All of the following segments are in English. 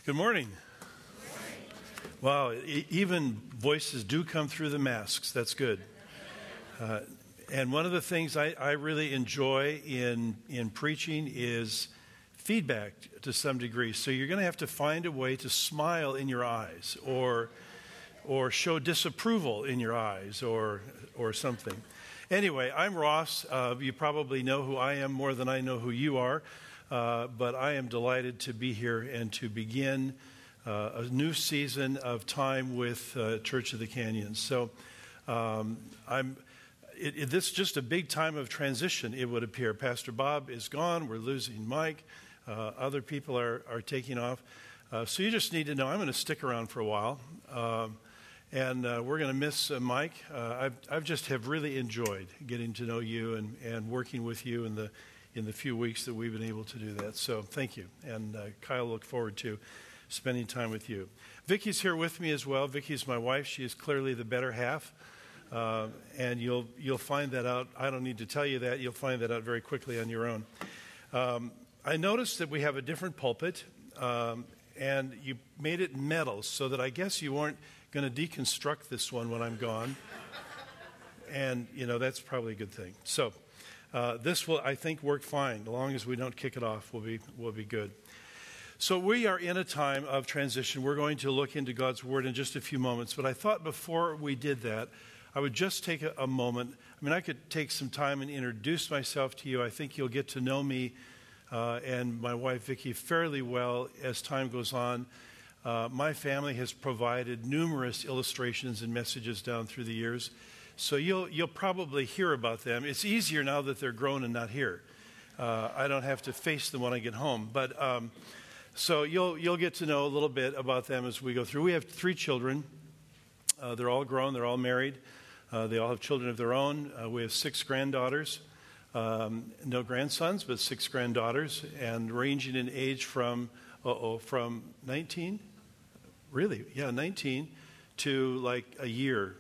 Good morning. Wow, even voices do come through the masks. That's good. And one of the things I really enjoy in preaching is feedback to some degree. So you're going to have to find a way to smile in your eyes or show disapproval in your eyes or something. Anyway, I'm Ross. You probably know who I am more than I know who you are. But I am delighted to be here and to begin a new season of time with Church of the Canyons. So this is just a big time of transition, it would appear. Pastor Bob is gone. We're losing Mike. Other people are taking off. So you just need to know I'm going to stick around for a while. And we're going to miss Mike. I've just have really enjoyed getting to know you and working with you in the few weeks that we've been able to do that. So thank you. And Kyle, look forward to spending time with you. Vicky's here with me as well. Vicky's my wife. She is clearly the better half. And you'll find that out. I don't need to tell you that. You'll find that out very quickly on your own. I noticed that we have a different pulpit. And you made it metal so that I guess you weren't going to deconstruct this one when I'm gone. And, that's probably a good thing. So this will, I think, work fine. As long as we don't kick it off, we'll be good. So we are in a time of transition. We're going to look into God's Word in just a few moments. But I thought before we did that, I would just take a moment. I could take some time and introduce myself to you. I think you'll get to know me and my wife, Vicki, fairly well as time goes on. My family has provided numerous illustrations and messages down through the years. So you'll probably hear about them. It's easier now that they're grown and not here. I don't have to face them when I get home. But so you'll get to know a little bit about them as we go through. We have 3 children. They're all grown. They're all married. They all have children of their own. We have 6 granddaughters. No grandsons, but 6 granddaughters, and ranging in age from 19, really, 19 to like a year.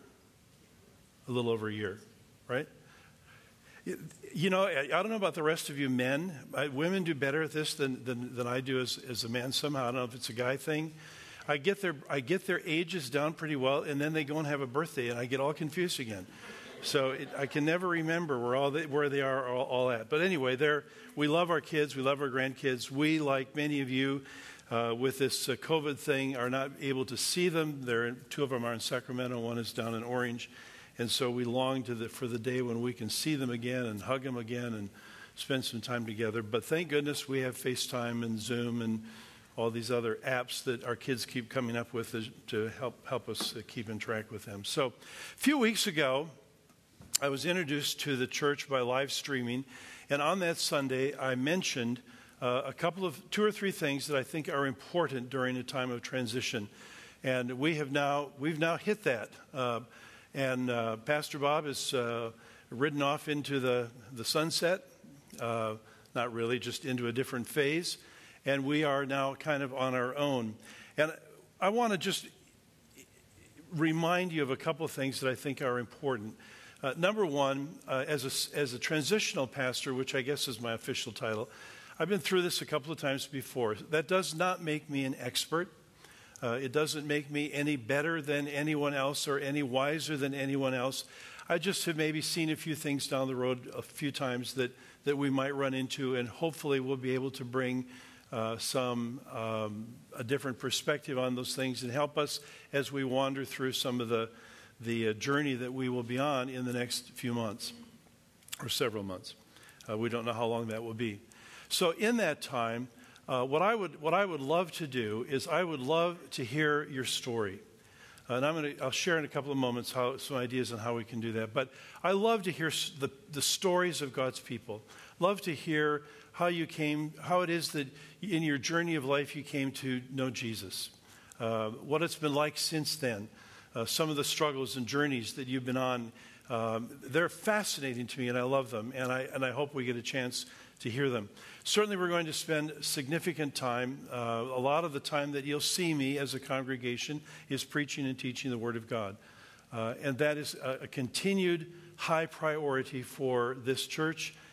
A little over a year, right? I don't know about the rest of you men. Women do better at this than I do as a man somehow. I don't know if it's a guy thing. I get their ages down pretty well, and then they go and have a birthday, and I get all confused again. So I can never remember where they are all at. But anyway, we love our kids. We love our grandkids. We, like many of you, with this COVID thing, are not able to see them. 2 of them are in Sacramento. One is down in Orange. And so we long for the day when we can see them again and hug them again and spend some time together. But thank goodness we have FaceTime and Zoom and all these other apps that our kids keep coming up with to help us keep in track with them. So a few weeks ago, I was introduced to the church by live streaming. And on that Sunday, I mentioned 2 or 3 things that I think are important during a time of transition. And we've now hit that. And Pastor Bob has ridden off into the sunset, not really, just into a different phase. And we are now kind of on our own. And I want to just remind you of a couple of things that I think are important. Number one, as a transitional pastor, which I guess is my official title, I've been through this a couple of times before. That does not make me an expert. It doesn't make me any better than anyone else or any wiser than anyone else. I just have maybe seen a few things down the road a few times that we might run into, and hopefully we'll be able to bring a different perspective on those things and help us as we wander through some of the journey that we will be on in the next few months or several months. We don't know how long that will be. So in that time, what I would love to do is I would love to hear your story. And I'll share in a couple of moments some ideas on how we can do that. But I love to hear the stories of God's people. Love to hear how it is that in your journey of life you came to know Jesus. What it's been like since then. Some of the struggles and journeys that you've been on. They're fascinating to me, and I love them. And I hope we get a chance to hear them. Certainly we're going to spend significant time. A lot of the time that you'll see me as a congregation is preaching and teaching the Word of God. And that is a continued high priority for this church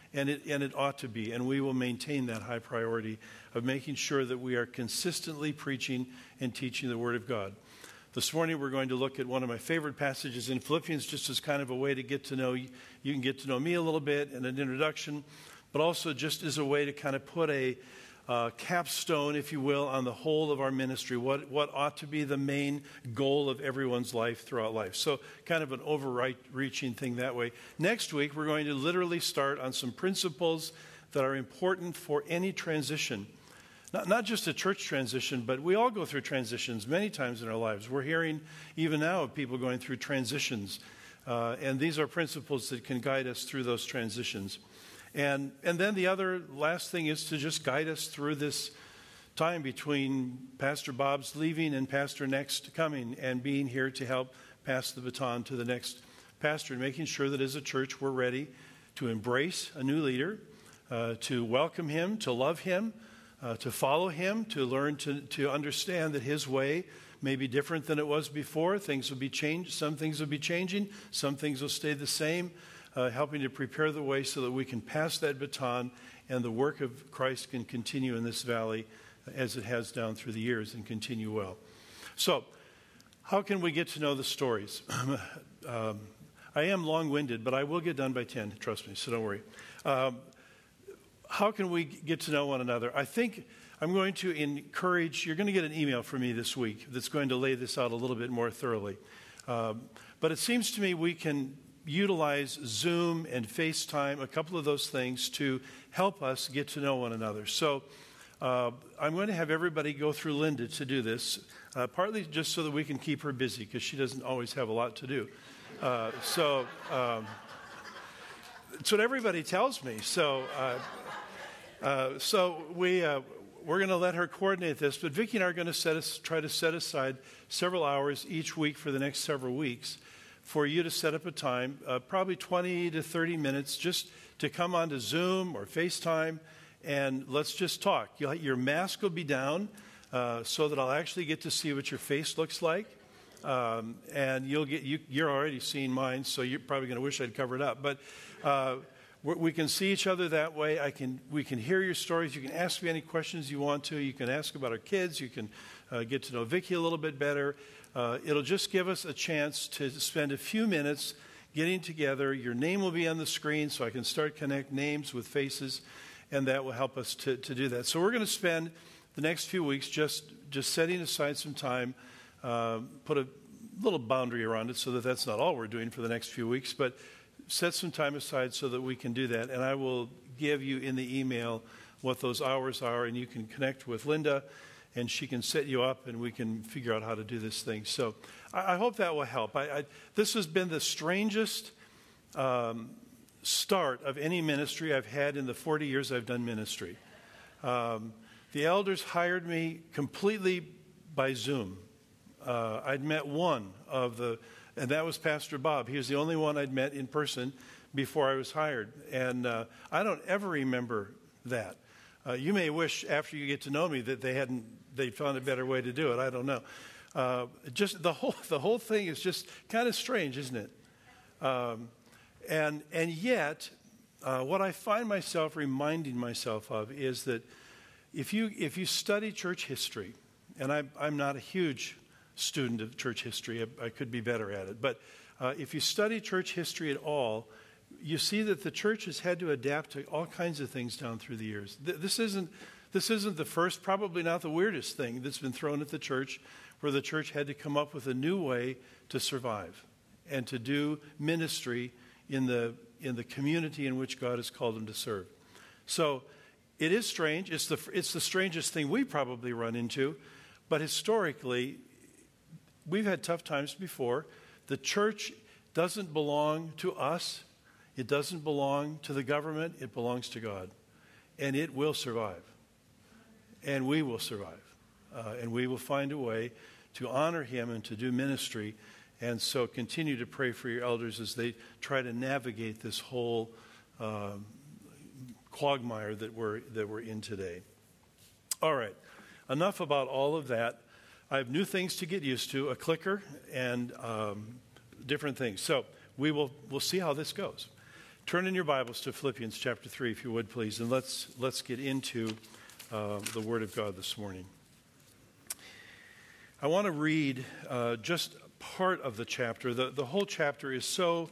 And it ought to be, and we will maintain that high priority of making sure that we are consistently preaching and teaching the Word of God. This morning we're going to look at one of my favorite passages in Philippians, just as kind of a way to get to know you. You can get to know me a little bit and an introduction, but also just as a way to kind of put a capstone, if you will, on the whole of our ministry, what ought to be the main goal of everyone's life throughout life. So kind of an overreaching thing that way. Next week, we're going to literally start on some principles that are important for any transition. Not just a church transition, but we all go through transitions many times in our lives. We're hearing even now of people going through transitions, and these are principles that can guide us through those transitions. And then the other last thing is to just guide us through this time between Pastor Bob's leaving and Pastor Next coming and being here to help pass the baton to the next pastor and making sure that as a church we're ready to embrace a new leader, to welcome him, to love him, to follow him, to learn to understand that his way may be different than it was before. Things will be changed. Some things will be changing. Some things will stay the same. Helping to prepare the way so that we can pass that baton and the work of Christ can continue in this valley as it has down through the years and continue well. So, how can we get to know the stories? I am long-winded, but I will get done by 10, trust me, so don't worry. How can we get to know one another? I think I'm going to encourage, you're going to get an email from me this week that's going to lay this out a little bit more thoroughly. But it seems to me we can utilize Zoom and FaceTime, a couple of those things, to help us get to know one another. So I'm going to have everybody go through Linda to do this, partly just so that we can keep her busy, because she doesn't always have a lot to do. So it's what everybody tells me. So we're going to let her coordinate this, but Vicki and I are going to try to set aside several hours each week for the next several weeks for you to set up a time, probably 20 to 30 minutes, just to come onto Zoom or FaceTime, and let's just talk. Your mask will be down so that I'll actually get to see what your face looks like, and you're already seeing mine, so you're probably going to wish I'd cover it up. But we can see each other that way. We can hear your stories. You can ask me any questions you want to. You can ask about our kids. You can get to know Vicki a little bit better. It'll just give us a chance to spend a few minutes getting together. Your name will be on the screen so I can start connect names with faces, and that will help us to do that. So we're going to spend the next few weeks just setting aside some time, put a little boundary around it so that that's not all we're doing for the next few weeks, but set some time aside so that we can do that. And I will give you in the email what those hours are, and you can connect with Linda, and she can set you up, and we can figure out how to do this thing. So I hope that will help. This has been the strangest start of any ministry I've had in the 40 years I've done ministry. The elders hired me completely by Zoom. I'd met one and that was Pastor Bob. He was the only one I'd met in person before I was hired. And I don't ever remember that. You may wish after you get to know me that they found a better way to do it. I don't know. Just the whole thing is just kind of strange, isn't it? And yet, what I find myself reminding myself of is that if you study church history, and I'm not a huge student of church history, I could be better at it, but if you study church history at all, you see that the church has had to adapt to all kinds of things down through the years. This isn't the first, probably not the weirdest thing that's been thrown at the church, where the church had to come up with a new way to survive and to do ministry in the community in which God has called them to serve. So it is strange. It's the strangest thing we probably run into, but historically, we've had tough times before. The church doesn't belong to us. It doesn't belong to the government. It belongs to God. And it will survive. And we will survive. And we will find a way to honor him and to do ministry. And so continue to pray for your elders as they try to navigate this whole quagmire that we're in today. All right. Enough about all of that. I have new things to get used to, a clicker and different things. So we'll see how this goes. Turn in your Bibles to Philippians chapter 3, if you would, please, and let's get into the Word of God this morning. I want to read just part of the chapter. The whole chapter is so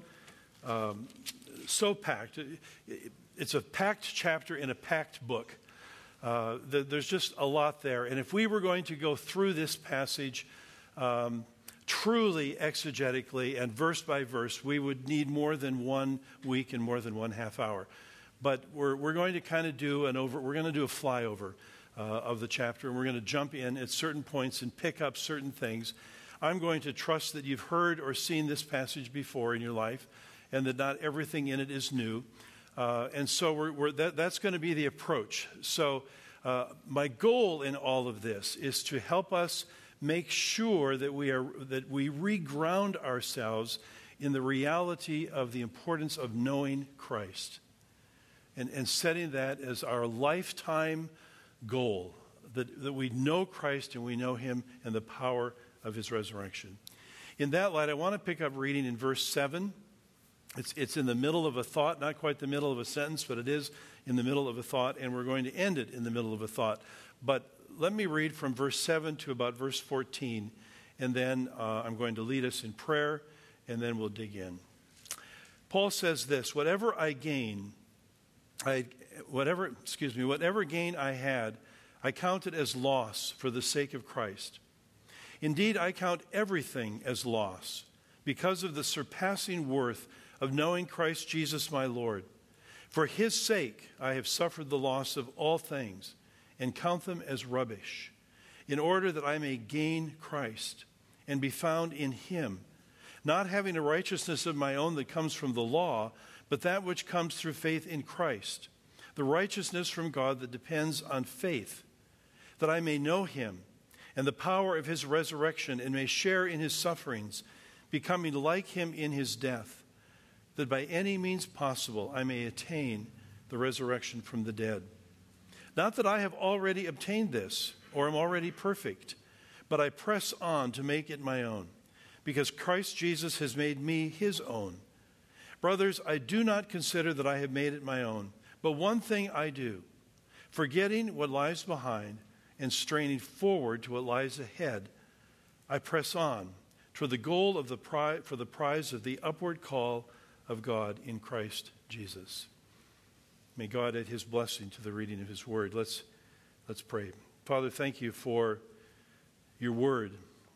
packed. It's a packed chapter in a packed book. There's just a lot there. And if we were going to go through this passage truly exegetically and verse by verse, we would need more than 1 week and more than 1/2 hour. But we're going to kind of do we're going to do a flyover of the chapter, and we're going to jump in at certain points and pick up certain things. I'm going to trust that you've heard or seen this passage before in your life, and that not everything in it is new. And so that's going to be the approach. So my goal in all of this is to help us make sure that we reground ourselves in the reality of the importance of knowing Christ and setting that as our lifetime goal, that we know Christ and we know him and the power of his resurrection. In that light, I want to pick up reading in verse 7. It's in the middle of a thought, not quite the middle of a sentence, but it is in the middle of a thought, and we're going to end it in the middle of a thought. But let me read from verse 7 to about verse 14, and then I'm going to lead us in prayer, and then we'll dig in. Paul says this: whatever gain I had, I count it as loss for the sake of Christ. Indeed, I count everything as loss because of the surpassing worth of knowing Christ Jesus my Lord. For his sake I have suffered the loss of all things and count them as rubbish, in order that I may gain Christ and be found in him, not having a righteousness of my own that comes from the law, but that which comes through faith in Christ, the righteousness from God that depends on faith, that I may know him and the power of his resurrection and may share in his sufferings, becoming like him in his death, that by any means possible I may attain the resurrection from the dead. Not that I have already obtained this or am already perfect, but I press on to make it my own, because Christ Jesus has made me his own. Brothers, I do not consider that I have made it my own, but one thing I do, forgetting what lies behind and straining forward to what lies ahead, I press on toward the goal of for the prize of the upward call of God in Christ Jesus. May God add his blessing to the reading of his word. Let's pray. Father, thank you for your word.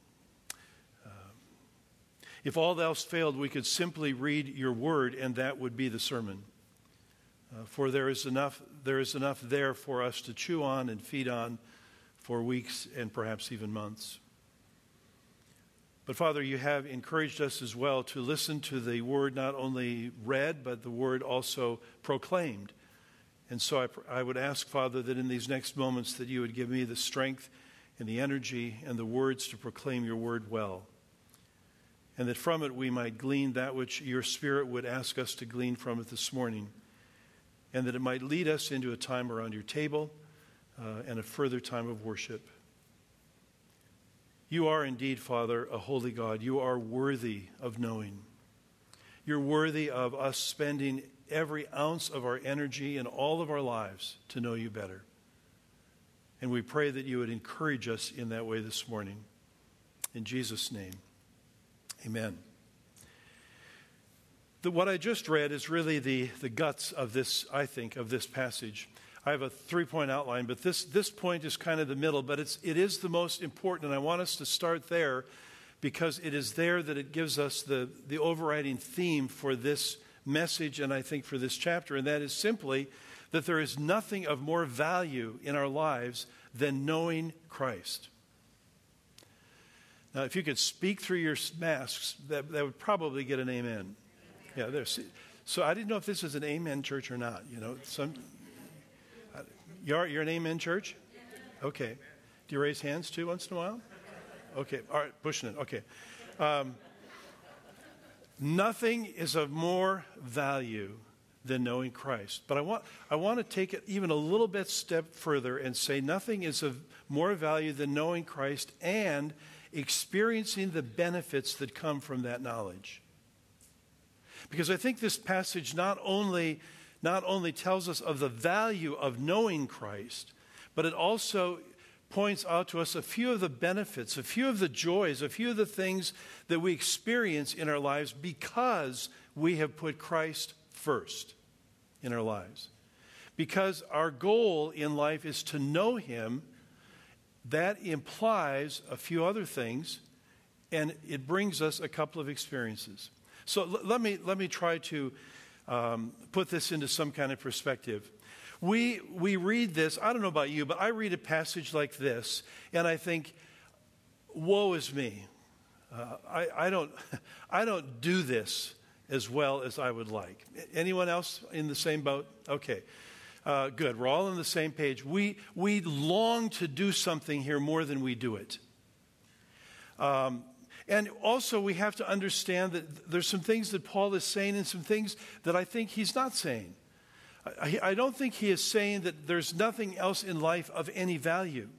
If all else failed, we could simply read your word, and that would be the sermon. For there is enough there for us to chew on and feed on for weeks and perhaps even months. But Father, you have encouraged us as well to listen to the word not only read, but the word also proclaimed. And so I would ask, Father, that in these next moments that you would give me the strength and the energy and the words to proclaim your word well. And that from it we might glean that which your Spirit would ask us to glean from it this morning. And that it might lead us into a time around your table and a further time of worship. You are indeed, Father, a holy God. You are worthy of knowing. You're worthy of us spending every ounce of our energy and all of our lives to know you better. And we pray that you would encourage us in that way this morning. In Jesus' name, amen. What I just read is really the guts of this, I think, of this passage. I have a 3-point outline, but this point is kind of the middle, but it is the most important, and I want us to start there because it is there that it gives us the overriding theme for this message and I think for this chapter, and that is simply that there is nothing of more value in our lives than knowing Christ. Now, if you could speak through your masks, that would probably get an amen. Yeah, there. So I didn't know if this is an amen church or not. You know, you're an amen church? Okay. Do you raise hands too once in a while? Okay. All right, pushing it. Okay. Nothing is of more value than knowing Christ. But I want to take it even a little bit step further and say nothing is of more value than knowing Christ and experiencing the benefits that come from that knowledge. Because I think this passage not only tells us of the value of knowing Christ, but it also points out to us a few of the benefits, a few of the joys, a few of the things that we experience in our lives because we have put Christ first in our lives. Because our goal in life is to know him, that implies a few other things, and it brings us a couple of experiences. So let me try to put this into some kind of perspective. We read this, I don't know about you, but I read a passage like this, and I think, woe is me. I don't do this as well as I would like. Anyone else in the same boat? Okay, good. We're all on the same page. We long to do something here more than we do it. And also we have to understand that there's some things that Paul is saying and some things that I think he's not saying. I don't think he is saying that there's nothing else in life of any value.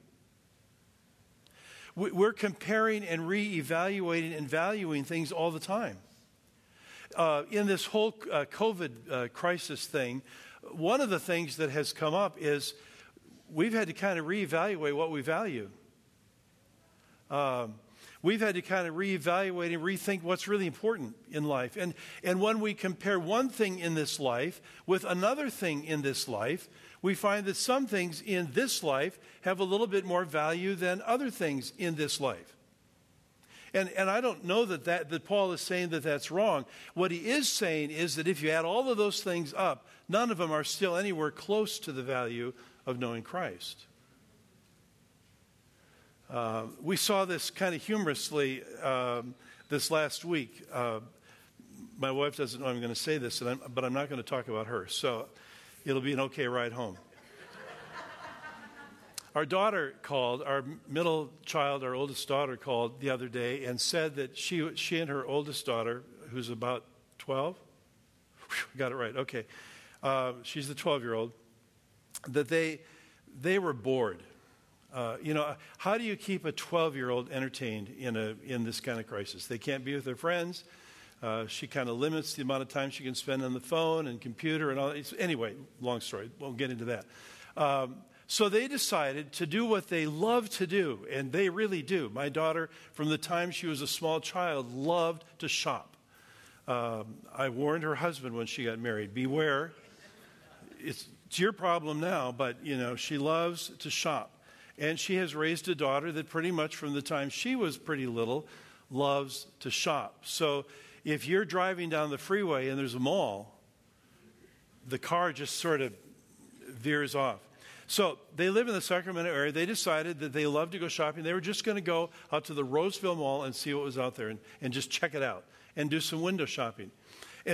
We're comparing and reevaluating and valuing things all the time. In this whole COVID crisis thing, one of the things that has come up is we've had to kind of reevaluate what we value. We've had to kind of reevaluate and rethink what's really important in life. And when we compare one thing in this life with another thing in this life, we find that some things in this life have a little bit more value than other things in this life. And I don't know that Paul is saying that that's wrong. What he is saying is that if you add all of those things up, none of them are still anywhere close to the value of knowing Christ. We saw this kind of humorously this last week. My wife doesn't know I'm going to say this, but I'm not going to talk about her, so it'll be an okay ride home. Our daughter called, our middle child, our oldest daughter called the other day and said that she and her oldest daughter, who's about 12, got it right, okay, she's the 12-year-old, that they were bored. How do you keep a 12-year-old entertained in this kind of crisis? They can't be with their friends. She kind of limits the amount of time she can spend on the phone and computer and all that. Anyway, long story. Won't get into that. So they decided to do what they love to do, and they really do. My daughter, from the time she was a small child, loved to shop. I warned her husband when she got married, beware. It's your problem now, but, she loves to shop. And she has raised a daughter that pretty much from the time she was pretty little loves to shop. So if you're driving down the freeway and there's a mall, the car just sort of veers off. So they live in the Sacramento area. They decided that they love to go shopping. They were just going to go out to the Roseville Mall and see what was out there and just check it out and do some window shopping. And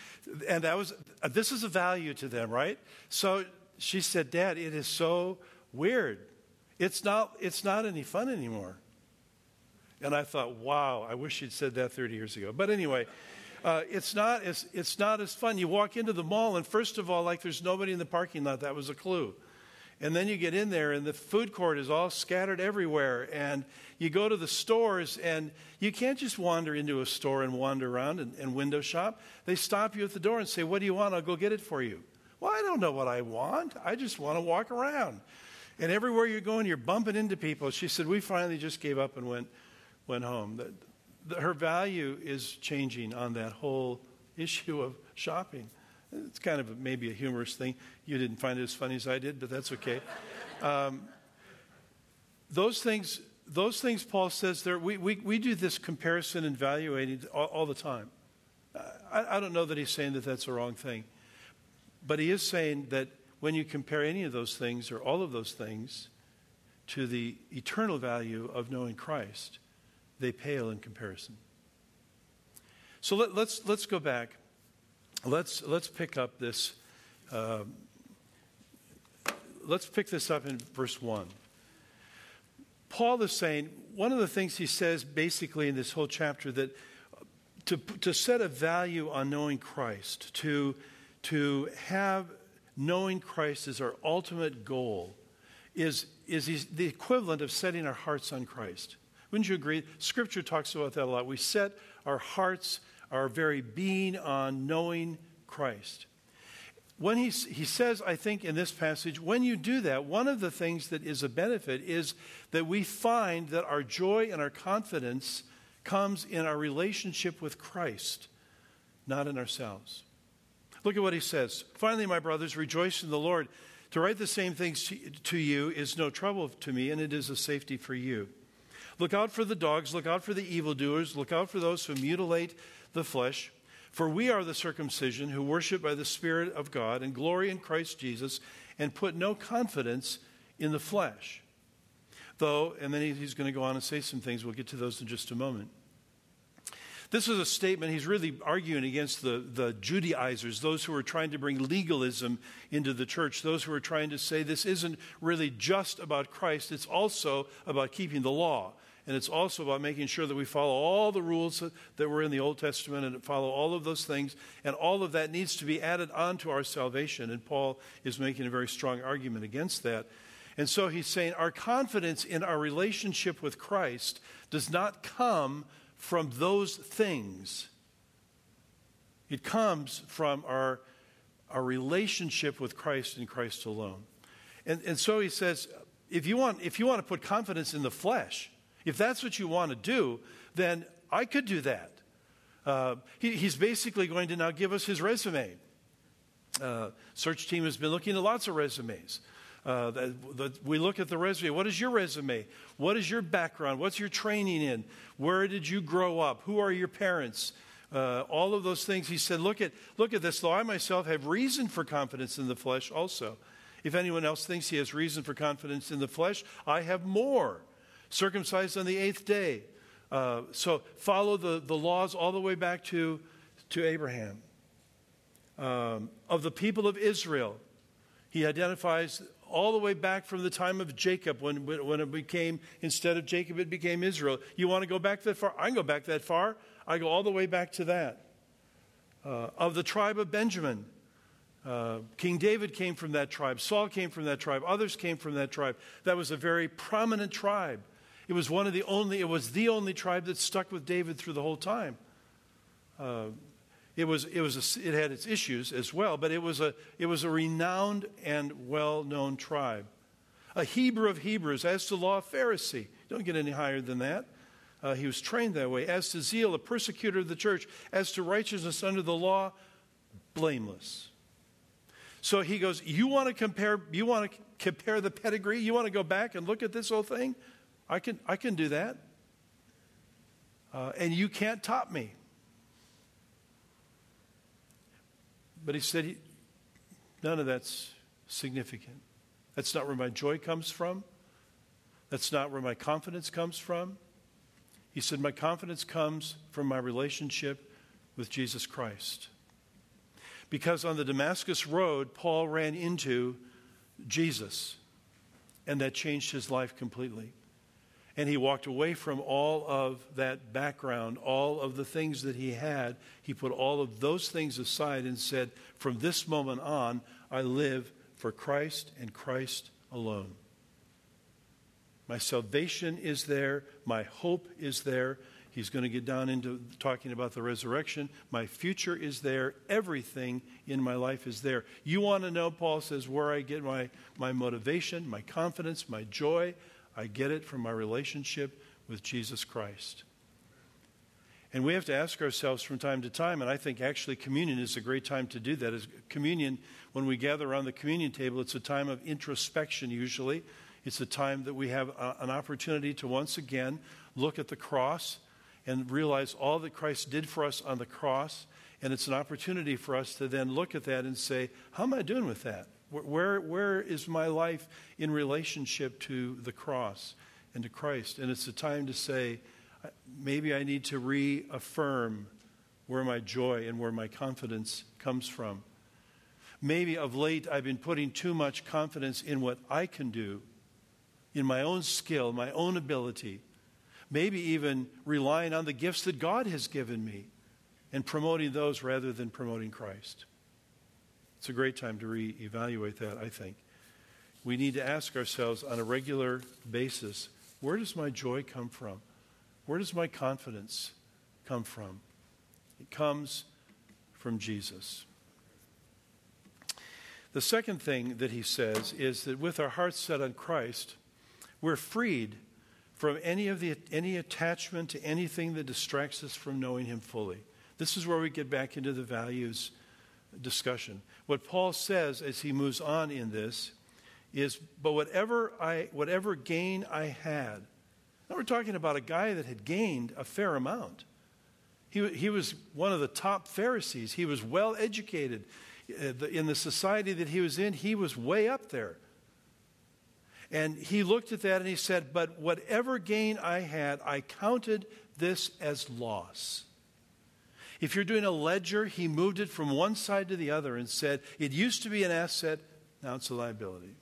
this is a value to them, right? So she said, Dad, it is so weird. It's not any fun anymore. And I thought, wow, I wish she'd said that 30 years ago. But anyway, it's not as fun. You walk into the mall, and first of all, like there's nobody in the parking lot. That was a clue. And then you get in there, and the food court is all scattered everywhere. And you go to the stores, and you can't just wander into a store and wander around and window shop. They stop you at the door and say, what do you want? I'll go get it for you. Well, I don't know what I want. I just want to walk around. And everywhere you're going, you're bumping into people. She said, we finally just gave up and went home. Her value is changing on that whole issue of shopping. It's kind of maybe a humorous thing. You didn't find it as funny as I did, but that's okay. Those things Paul says there, we do this comparison and evaluating all the time. I don't know that he's saying that that's the wrong thing. But he is saying that when you compare any of those things or all of those things to the eternal value of knowing Christ, they pale in comparison. So let's go back. Let's pick up this. Let's pick this up in verse 1. Paul is saying, one of the things he says basically in this whole chapter, that to set a value on knowing Christ, to have knowing Christ as our ultimate goal is the equivalent of setting our hearts on Christ. Wouldn't you agree? Scripture talks about that a lot. We set our hearts, our very being on knowing Christ. When he says, I think in this passage, when you do that, one of the things that is a benefit is that we find that our joy and our confidence comes in our relationship with Christ, not in ourselves. Look at what he says. Finally, my brothers, rejoice in the Lord. To write the same things to you is no trouble to me, and it is a safety for you. Look out for the dogs, look out for the evildoers, look out for those who mutilate the flesh. For we are the circumcision who worship by the Spirit of God and glory in Christ Jesus and put no confidence in the flesh. Though, and then he's going to go on and say some things. We'll get to those in just a moment. This is a statement. He's really arguing against the Judaizers, those who are trying to bring legalism into the church, those who are trying to say this isn't really just about Christ. It's also about keeping the law. And it's also about making sure that we follow all the rules that were in the Old Testament and follow all of those things. And all of that needs to be added on to our salvation. And Paul is making a very strong argument against that. And so he's saying our confidence in our relationship with Christ does not come from those things. It comes from our relationship with Christ and Christ alone. And so he says, if you want to put confidence in the flesh, if that's what you want to do, then I could do that. He's basically going to now give us his resume. Search team has been looking at lots of resumes. We look at the resume. What is your resume? What is your background? What's your training in? Where did you grow up? Who are your parents? All of those things. He said, look at this. Though I myself have reason for confidence in the flesh also. If anyone else thinks he has reason for confidence in the flesh, I have more. Circumcised on the 8th day. So follow the laws all the way back to Abraham. Of the people of Israel, he identifies all the way back from the time of Jacob when it became, instead of Jacob, it became Israel. You want to go back that far? I can go back that far. I go all the way back to that. Of the tribe of Benjamin, King David came from that tribe. Saul came from that tribe. Others came from that tribe. That was a very prominent tribe. It was the only tribe that stuck with David through the whole time. It had its issues as well, but it was a renowned and well-known tribe. A Hebrew of Hebrews, as to law, a Pharisee. Don't get any higher than that. He was trained that way. As to zeal, a persecutor of the church. As to righteousness under the law, blameless. So he goes, you want to compare the pedigree? You want to go back and look at this whole thing? I can do that. And you can't top me. But he said, none of that's significant. That's not where my joy comes from. That's not where my confidence comes from. He said, my confidence comes from my relationship with Jesus Christ. Because on the Damascus Road, Paul ran into Jesus, and that changed his life completely. And he walked away from all of that background, all of the things that he had. He put all of those things aside and said, from this moment on, I live for Christ and Christ alone. My salvation is there. My hope is there. He's going to get down into talking about the resurrection. My future is there. Everything in my life is there. You want to know, Paul says, where I get my motivation, my confidence, my joy? I get it from my relationship with Jesus Christ. And we have to ask ourselves from time to time, and I think actually communion is a great time to do that. As communion, when we gather around the communion table, it's a time of introspection usually. It's a time that we have an opportunity to once again look at the cross and realize all that Christ did for us on the cross. And it's an opportunity for us to then look at that and say, how am I doing with that? Where is my life in relationship to the cross and to Christ? And it's a time to say, maybe I need to reaffirm where my joy and where my confidence comes from. Maybe of late I've been putting too much confidence in what I can do, in my own skill, my own ability. Maybe even relying on the gifts that God has given me and promoting those rather than promoting Christ. It's a great time to reevaluate that, I think. We need to ask ourselves on a regular basis, where does my joy come from? Where does my confidence come from? It comes from Jesus. The second thing that he says is that with our hearts set on Christ, we're freed from any attachment to anything that distracts us from knowing him fully. This is where we get back into the values discussion. What Paul says as he moves on in this is, but whatever gain I had. Now we're talking about a guy that had gained a fair amount. He was one of the top Pharisees. He was well educated. In the society that he was in, he was way up there. And he looked at that and he said, but whatever gain I had, I counted this as loss. If you're doing a ledger, he moved it from one side to the other and said, it used to be an asset, now it's a liability.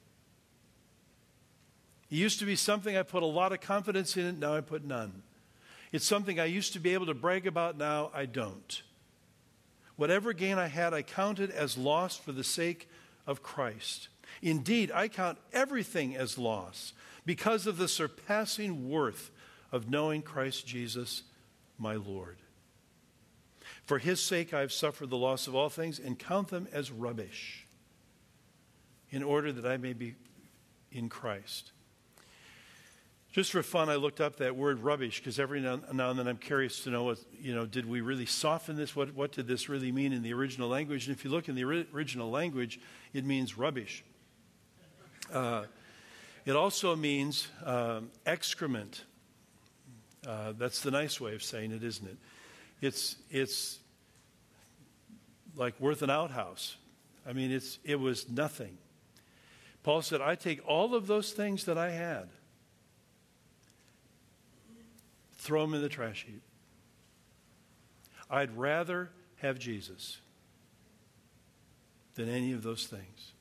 It used to be something I put a lot of confidence in it, now I put none. It's something I used to be able to brag about, now I don't. Whatever gain I had, I counted as loss for the sake of Christ. Indeed, I count everything as loss because of the surpassing worth of knowing Christ Jesus, my Lord. For his sake I have suffered the loss of all things and count them as rubbish, in order that I may be in Christ. Just for fun, I looked up that word rubbish because every now and then I'm curious to know, did we really soften this? What did this really mean in the original language? And if you look in the original language, it means rubbish. It also means excrement. That's the nice way of saying it, isn't it? It's like worth an outhouse. I mean, it was nothing. Paul said, I take all of those things that I had, throw them in the trash heap. I'd rather have Jesus than any of those things.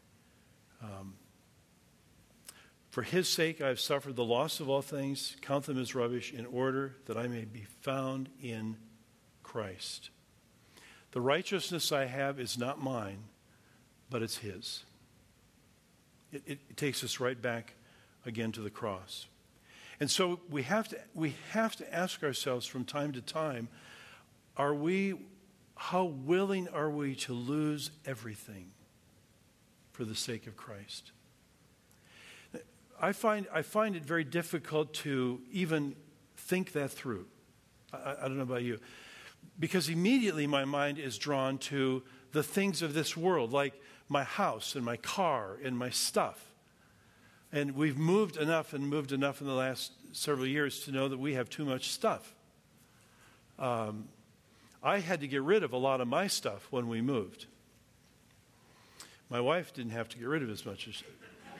For his sake I have suffered the loss of all things, count them as rubbish, in order that I may be found in Christ. The righteousness I have is not mine, but it's his. It takes us right back again to the cross. And so we have to ask ourselves from time to time, how willing are we to lose everything for the sake of Christ? I find it very difficult to even think that through. I don't know about you. Because immediately my mind is drawn to the things of this world, like my house and my car and my stuff. And we've moved enough in the last several years to know that we have too much stuff. I had to get rid of a lot of my stuff when we moved. My wife didn't have to get rid of as much as...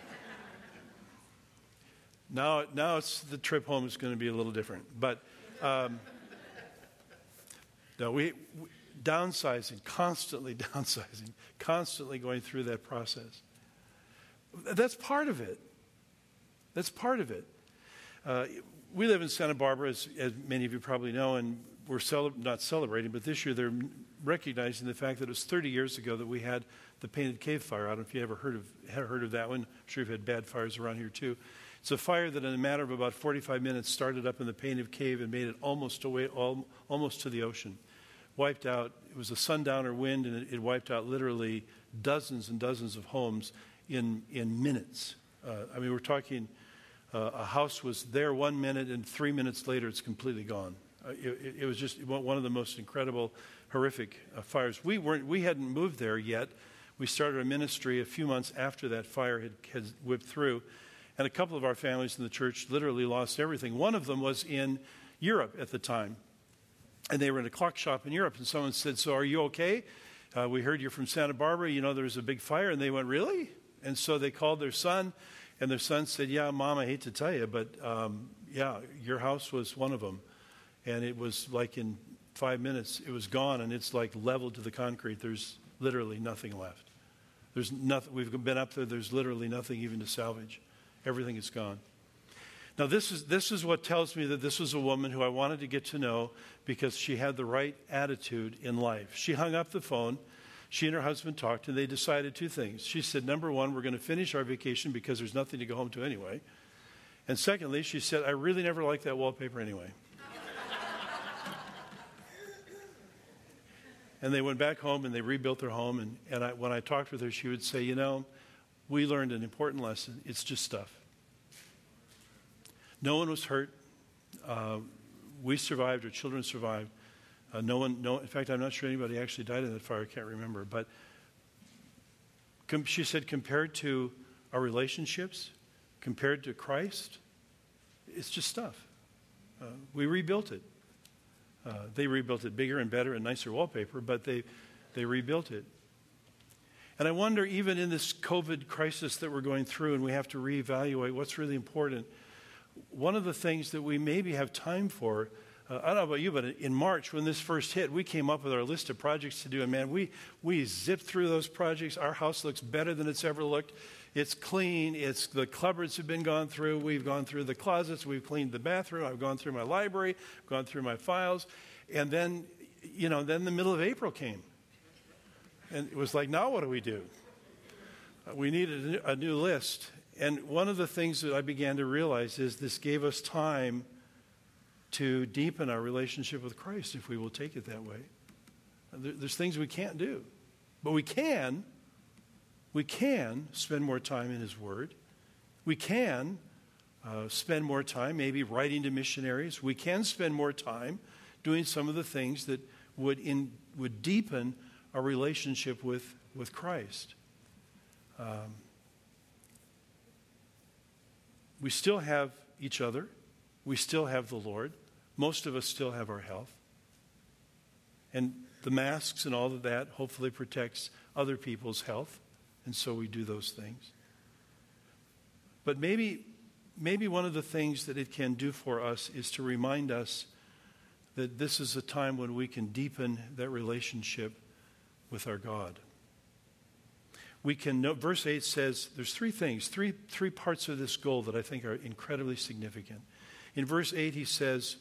Now it's the trip home is going to be a little different. But no, we downsizing, constantly going through that process. That's part of it. We live in Santa Barbara, as many of you probably know, and we're not celebrating, but this year they're recognizing the fact that it was 30 years ago that we had the Painted Cave fire. I don't know if you ever heard of that one. I'm sure you've had bad fires around here too. It's a fire that in a matter of about 45 minutes started up in the Painted Cave and made it almost to the ocean. Wiped out, it was a sundowner wind, and it wiped out literally dozens and dozens of homes in minutes. We're talking a house was there 1 minute, and 3 minutes later it's completely gone. It was just one of the most incredible, horrific fires. We hadn't moved there yet. We started a ministry a few months after that fire had whipped through. And a couple of our families in the church literally lost everything. One of them was in Europe at the time. And they were in a clock shop in Europe. And someone said, so are you okay? We heard you're from Santa Barbara. There was a big fire. And they went, really? And so they called their son. And their son said, yeah, Mom, I hate to tell you, but your house was one of them. And it was like in 5 minutes, it was gone. And it's like leveled to the concrete. There's literally nothing left. There's nothing. We've been up there. There's literally nothing even to salvage. Everything is gone. Now, this is what tells me that this was a woman who I wanted to get to know because she had the right attitude in life. She hung up the phone. She and her husband talked, and they decided two things. She said, number one, we're going to finish our vacation because there's nothing to go home to anyway. And secondly, she said, I really never liked that wallpaper anyway. And they went back home and they rebuilt their home. When I talked with her, she would say, we learned an important lesson. It's just stuff. No one was hurt. We survived. Our children survived. In fact, I'm not sure anybody actually died in that fire. I can't remember. But she said, compared to our relationships, compared to Christ, it's just stuff. We rebuilt it. They rebuilt it bigger and better and nicer wallpaper, but they rebuilt it. And I wonder, even in this COVID crisis that we're going through, and we have to reevaluate what's really important, one of the things that we maybe have time for, I don't know about you, but in March, when this first hit, we came up with our list of projects to do, and man, we zipped through those projects. Our house looks better than it's ever looked. It's clean. The cupboards have been gone through. We've gone through the closets. We've cleaned the bathroom. I've gone through my library, gone through my files. And then, then the middle of April came. And it was like, now what do we do? We needed a new list. And one of the things that I began to realize is this gave us time to deepen our relationship with Christ, if we will take it that way. There's things we can't do. But we can spend more time in His Word. We can spend more time maybe writing to missionaries. We can spend more time doing some of the things that would deepen our relationship with Christ. We still have each other. We still have the Lord. Most of us still have our health. And the masks and all of that hopefully protects other people's health. And so we do those things. But maybe one of the things that it can do for us is to remind us that this is a time when we can deepen that relationship with our God. We can know, verse 8 says there's three things, three parts of this goal that I think are incredibly significant. In verse 8 he says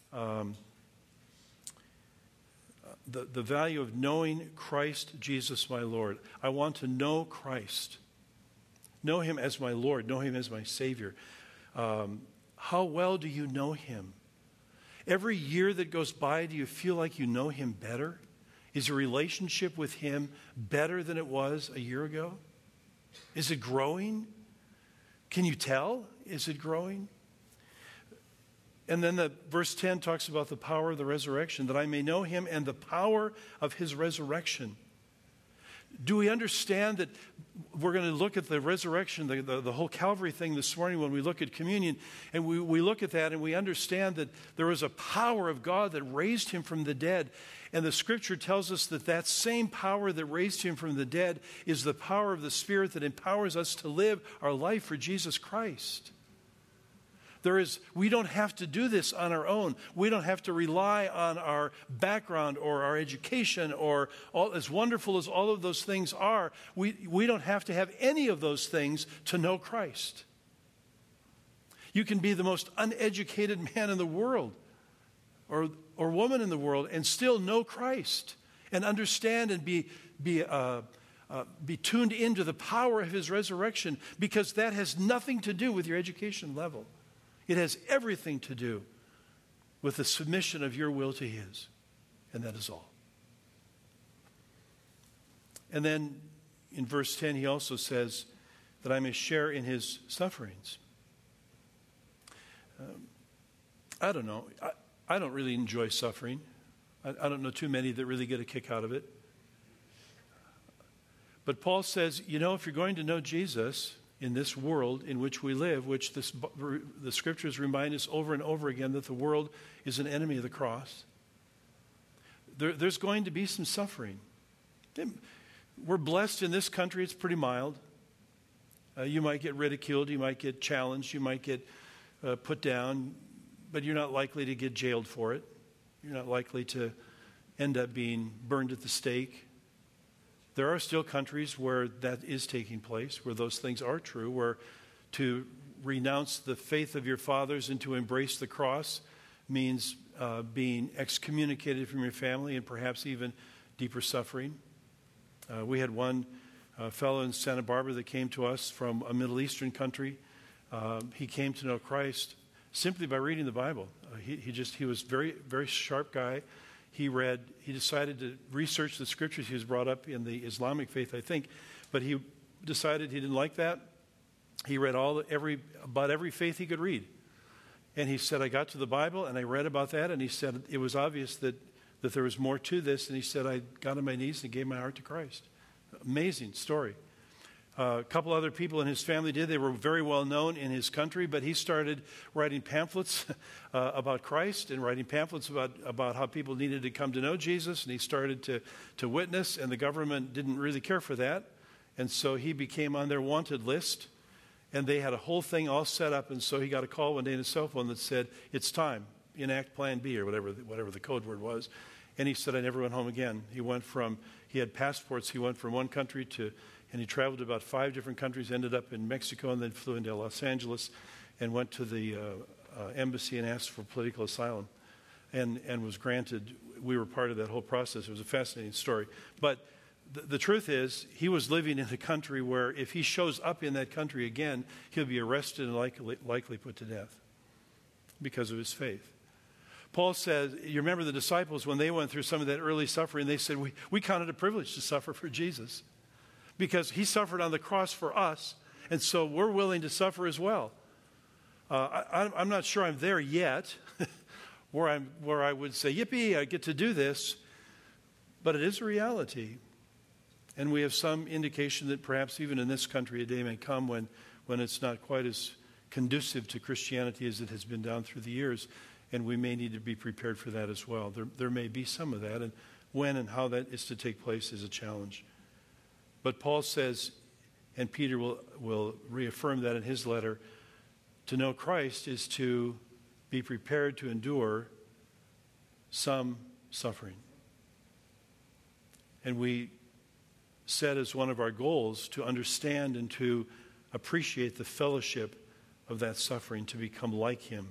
the value of knowing Christ Jesus my Lord. I want to know Christ. Know Him as my Lord. Know Him as my Savior. How well do you know Him? Every year that goes by, do you feel like you know Him better? Is your relationship with Him better than it was a year ago? Is it growing? Can you tell? Is it growing? And then verse 10 talks about the power of the resurrection, that I may know Him and the power of His resurrection. Do we understand that we're going to look at the resurrection, the whole Calvary thing this morning when we look at communion, and we look at that and we understand that there was a power of God that raised Him from the dead. And the Scripture tells us that same power that raised Him from the dead is the power of the Spirit that empowers us to live our life for Jesus Christ. We don't have to do this on our own. We don't have to rely on our background or our education or as wonderful as all of those things are. We don't have to have any of those things to know Christ. You can be the most uneducated man in the world or woman in the world and still know Christ and understand and be tuned into the power of His resurrection, because that has nothing to do with your education level. It has everything to do with the submission of your will to His. And that is all. And then in verse 10, he also says that I may share in His sufferings. I don't know. I don't really enjoy suffering. I don't know too many that really get a kick out of it. But Paul says, if you're going to know Jesus in this world in which we live, which the Scriptures remind us over and over again that the world is an enemy of the cross, there's going to be some suffering. We're blessed in this country. It's pretty mild. You might get ridiculed. You might get challenged. You might get put down. But you're not likely to get jailed for it. You're not likely to end up being burned at the stake. There are still countries where that is taking place, where those things are true, where to renounce the faith of your fathers and to embrace the cross means being excommunicated from your family and perhaps even deeper suffering. We had one fellow in Santa Barbara that came to us from a Middle Eastern country. He came to know Christ simply by reading the Bible. He was very, very sharp guy. he decided to research the scriptures. He was brought up in the Islamic faith, I think, but he decided he didn't like that. He read about every faith he could read. And he said, I got to the Bible and I read about that, and he said it was obvious that there was more to this, and he said, I got on my knees and gave my heart to Christ. Amazing story. A couple other people in his family did. They were very well known in his country, but he started writing pamphlets about Christ and writing pamphlets about how people needed to come to know Jesus, and he started to witness, and the government didn't really care for that, and so he became on their wanted list, and they had a whole thing all set up, and so he got a call one day on his cell phone that said, it's time, enact Plan B, or whatever the code word was, and he said, I never went home again. He had passports, he went from one country and he traveled to about 5 different countries, ended up in Mexico, and then flew into Los Angeles and went to the embassy and asked for political asylum and was granted. We were part of that whole process. It was a fascinating story. But the truth is, he was living in a country where if he shows up in that country again, he'll be arrested and likely put to death because of his faith. Paul says, you remember the disciples, when they went through some of that early suffering, they said, we counted a privilege to suffer for Jesus, because he suffered on the cross for us, and so we're willing to suffer as well. I'm not sure I'm there yet, where I would say, yippee, I get to do this, but it is a reality. And we have some indication that perhaps even in this country a day may come when it's not quite as conducive to Christianity as it has been down through the years, and we may need to be prepared for that as well. There may be some of that, and when and how that is to take place is a challenge. But Paul says, and Peter will reaffirm that in his letter, to know Christ is to be prepared to endure some suffering. And we set as one of our goals to understand and to appreciate the fellowship of that suffering, to become like him.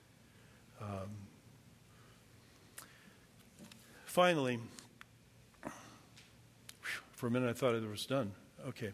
Finally, for a minute I thought it was done. Okay.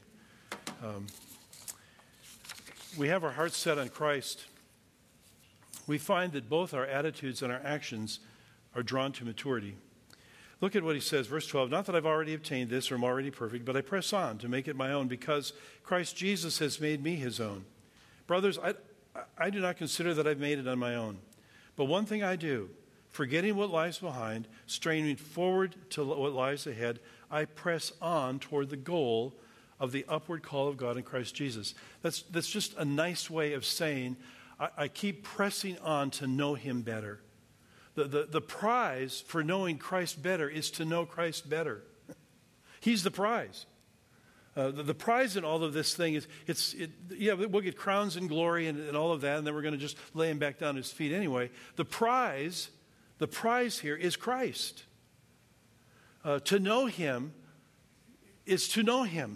We have our hearts set on Christ. We find that both our attitudes and our actions are drawn to maturity. Look at what he says, verse 12. Not that I've already obtained this or am already perfect, but I press on to make it my own, because Christ Jesus has made me his own. Brothers, I do not consider that I've made it on my own. But one thing I do, forgetting what lies behind, straining forward to what lies ahead, I press on toward the goal of the upward call of God in Christ Jesus. That's just a nice way of saying I keep pressing on to know him better. The prize for knowing Christ better is to know Christ better. He's the prize. The prize in all of this thing is, we'll get crowns and glory and all of that, and then we're going to just lay him back down at his feet anyway. The prize here is Christ. To know him is to know him.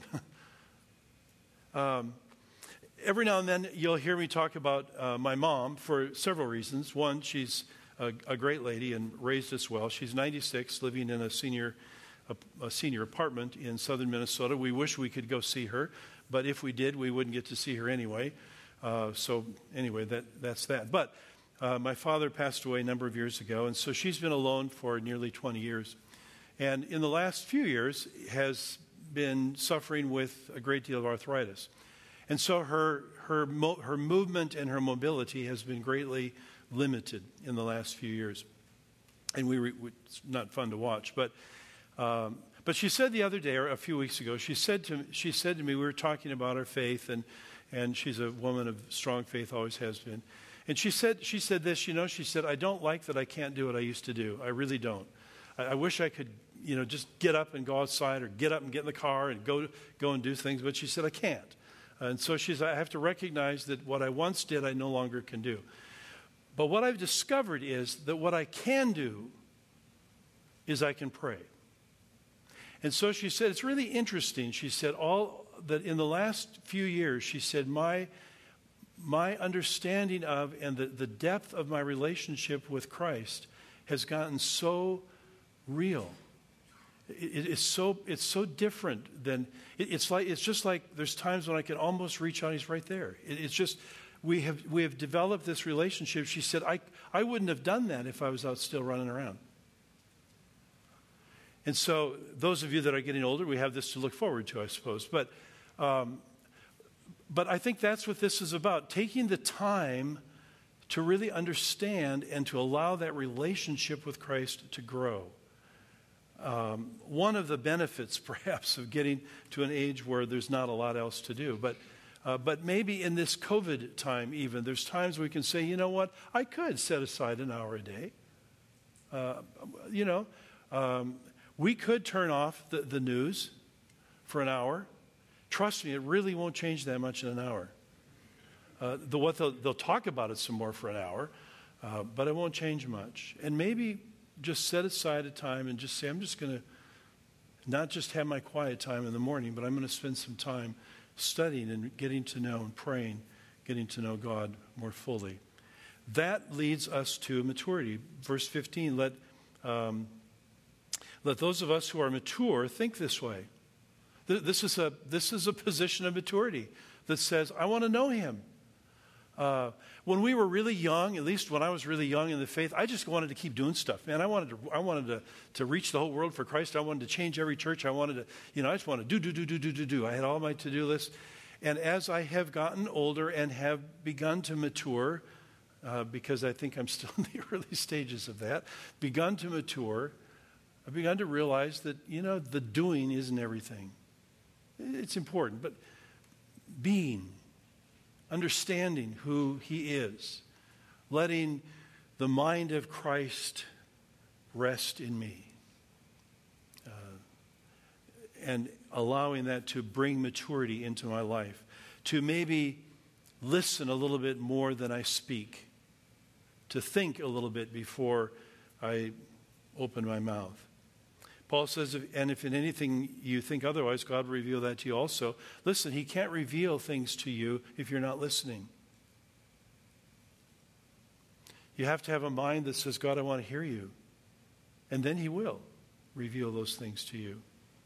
Every now and then you'll hear me talk about my mom for several reasons. One, she's a great lady and raised us well. She's 96, living in a senior apartment in southern Minnesota. We wish we could go see her, but if we did, we wouldn't get to see her anyway. So anyway, that's that. But my father passed away a number of years ago, and so she's been alone for nearly 20 years. And in the last few years has been suffering with a great deal of arthritis. And so her movement and her mobility has been greatly limited in the last few years. And it's not fun to watch, but she said the other day, or a few weeks ago, she said to me, we were talking about our faith, and she's a woman of strong faith, always has been. And she said this, she said, I don't like that I can't do what I used to do. I really don't. I wish I could, just get up and go outside, or get up and get in the car and go and do things. But she said, I can't. And so she said, I have to recognize that what I once did, I no longer can do. But what I've discovered is that what I can do is I can pray. And so she said, it's really interesting. She said, all that in the last few years, she said, my understanding of and the depth of my relationship with Christ has gotten so real. It's so different than it's just like there's times when I can almost reach out. He's right there. It's just we have developed this relationship. She said, I wouldn't have done that if I was out still running around. And so those of you that are getting older, we have this to look forward to, I suppose. But I think that's what this is about, taking the time to really understand and to allow that relationship with Christ to grow. One of the benefits, perhaps, of getting to an age where there's not a lot else to do. But maybe in this COVID time even, there's times we can say, you know what, I could set aside an hour a day. We could turn off the news for an hour. Trust me, it really won't change that much in an hour. They'll talk about it some more for an hour, but it won't change much. And maybe just set aside a time and just say, I'm just going to not just have my quiet time in the morning, but I'm going to spend some time studying and getting to know and praying, getting to know God more fully. That leads us to maturity. Verse 15, let those of us who are mature think this way. This is a position of maturity that says, I want to know him. When we were really young, at least when I was really young in the faith, I just wanted to keep doing stuff, man. I wanted to reach the whole world for Christ. I wanted to change every church. I just wanted to do. I had all my to-do lists. And as I have gotten older and have begun to mature, because I think I'm still in the early stages of that, begun to mature, I've begun to realize that, the doing isn't everything. It's important, but being, understanding who he is, letting the mind of Christ rest in me, and allowing that to bring maturity into my life, to maybe listen a little bit more than I speak, to think a little bit before I open my mouth. Paul says, and if in anything you think otherwise, God will reveal that to you also. Listen, he can't reveal things to you if you're not listening. You have to have a mind that says, God, I want to hear you. And then he will reveal those things to you.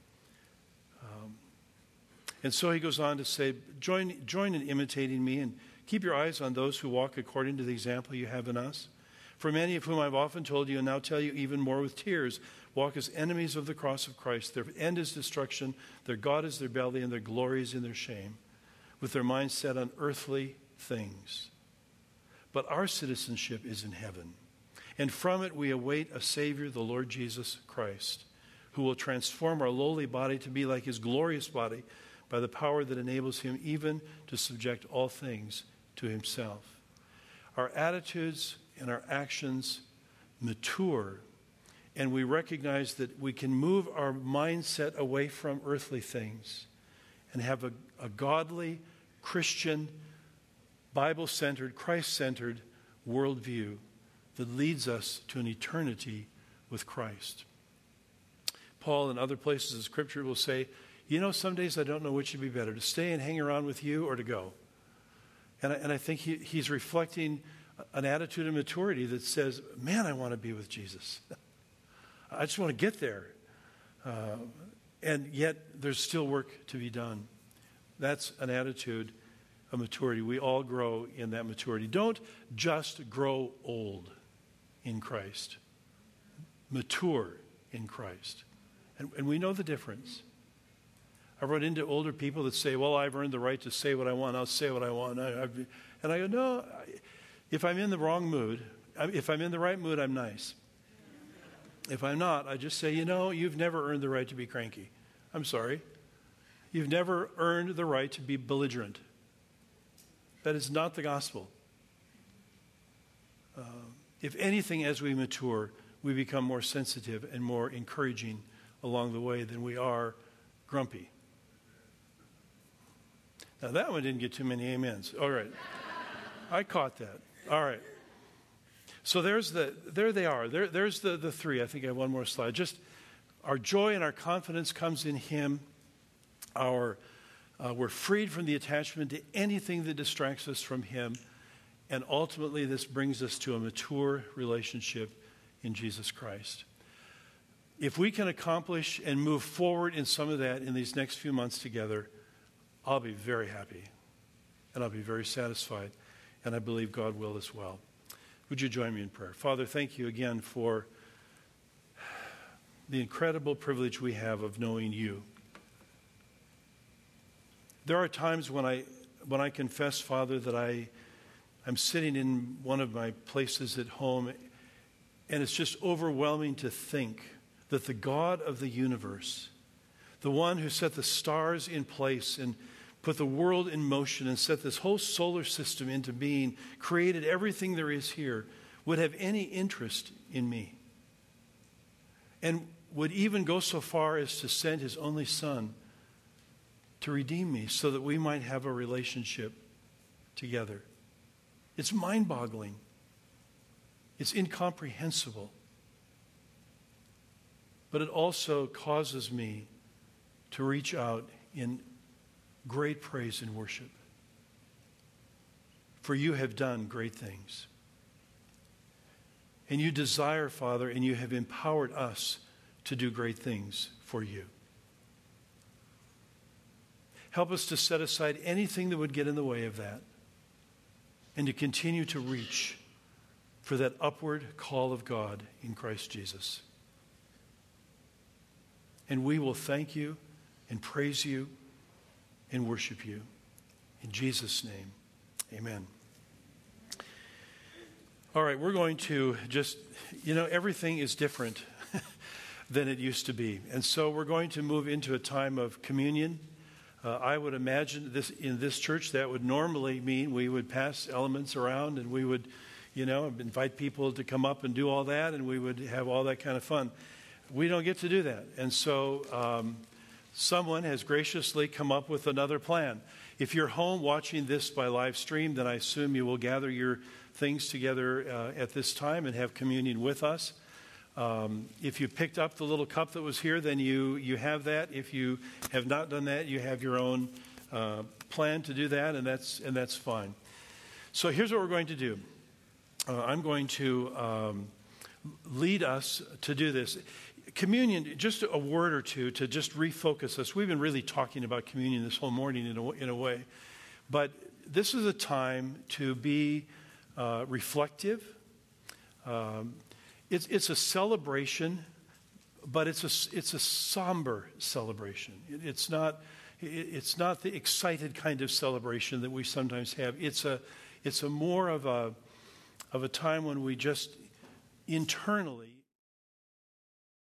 And so he goes on to say, join in imitating me and keep your eyes on those who walk according to the example you have in us. For many of whom I've often told you and now tell you even more with tears, walk as enemies of the cross of Christ. Their end is destruction, their God is their belly, and their glory is in their shame, with their minds set on earthly things. But our citizenship is in heaven, and from it we await a Savior, the Lord Jesus Christ, who will transform our lowly body to be like his glorious body by the power that enables him even to subject all things to himself. Our attitudes and our actions mature, and we recognize that we can move our mindset away from earthly things and have a godly, Christian, Bible-centered, Christ-centered worldview that leads us to an eternity with Christ. Paul in other places in Scripture will say, some days I don't know which would be better, to stay and hang around with you or to go. And I think he's reflecting an attitude of maturity that says, man, I want to be with Jesus. I just want to get there. And yet there's still work to be done. That's an attitude of maturity. We all grow in that maturity. Don't just grow old in Christ. Mature in Christ. And we know the difference. I run into older people that say, well, I've earned the right to say what I want. I'll say what I want. And I go, no, if I'm in the wrong mood, if I'm in the right mood, I'm nice. If I'm not, I just say, you've never earned the right to be cranky. I'm sorry. You've never earned the right to be belligerent. That is not the gospel. If anything, as we mature, we become more sensitive and more encouraging along the way than we are grumpy. Now, that one didn't get too many amens. All right. I caught that. All right. So there they are. There's the three. I think I have one more slide. Just our joy and our confidence comes in him. We're freed from the attachment to anything that distracts us from him. And ultimately, this brings us to a mature relationship in Jesus Christ. If we can accomplish and move forward in some of that in these next few months together, I'll be very happy. And I'll be very satisfied. And I believe God will as well. Would you join me in prayer? Father, thank you again for the incredible privilege we have of knowing you. There are times when I confess, Father, that I'm sitting in one of my places at home, and it's just overwhelming to think that the God of the universe, the one who set the stars in place and put the world in motion and set this whole solar system into being, created everything there is here, would have any interest in me. And would even go so far as to send his only Son to redeem me so that we might have a relationship together. It's mind-boggling. It's incomprehensible. But it also causes me to reach out in great praise and worship. For you have done great things. And you desire, Father, and you have empowered us to do great things for you. Help us to set aside anything that would get in the way of that and to continue to reach for that upward call of God in Christ Jesus. And we will thank you and praise you and worship you. In Jesus' name, amen. All right, we're going to just, everything is different than it used to be. And so we're going to move into a time of communion. I would imagine in this church that would normally mean we would pass elements around and we would, invite people to come up and do all that, and we would have all that kind of fun. We don't get to do that. And so someone has graciously come up with another plan. If you're home watching this by live stream, then I assume you will gather your things together at this time and have communion with us. If you picked up the little cup that was here, then you have that. If you have not done that, you have your own plan to do that, and that's fine. So here's what we're going to do. I'm going to lead us to do this. Communion, just a word or two to just refocus us. We've been really talking about communion this whole morning in a way. But this is a time to be reflective. It's a celebration, but it's a somber celebration. It's not the excited kind of celebration that we sometimes have. It's a more of a time when we just internally